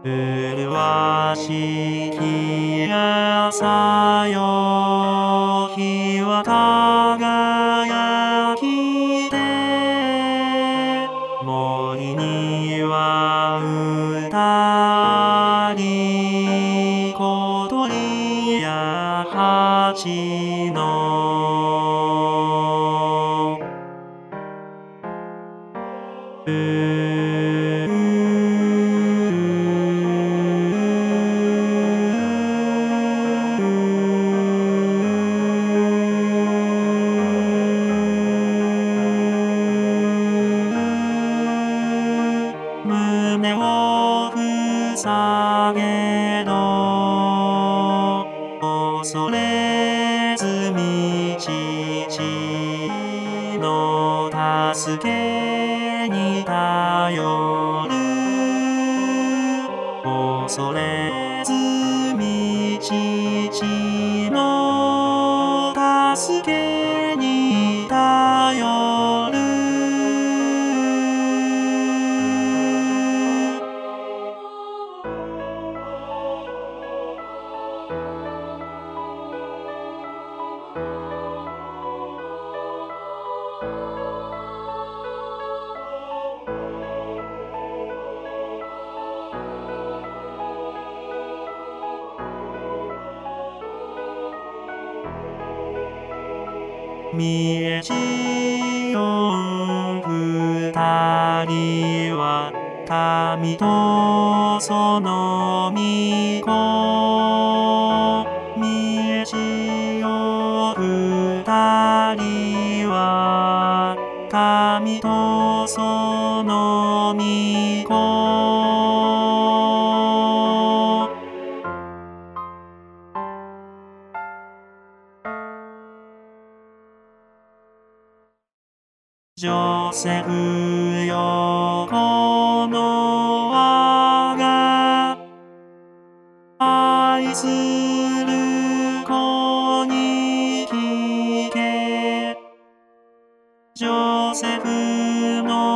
麗しき朝よ、日は輝きて、森には歌り、小鳥や蜂の胸を塞げど恐れずに父の助けに頼る。恐れずに父の助けに頼る。見えしよん二人は神とその御子。見えしよん二人は神とその御子。ジョセフよ、この我が愛する子に聞け。ジョセフの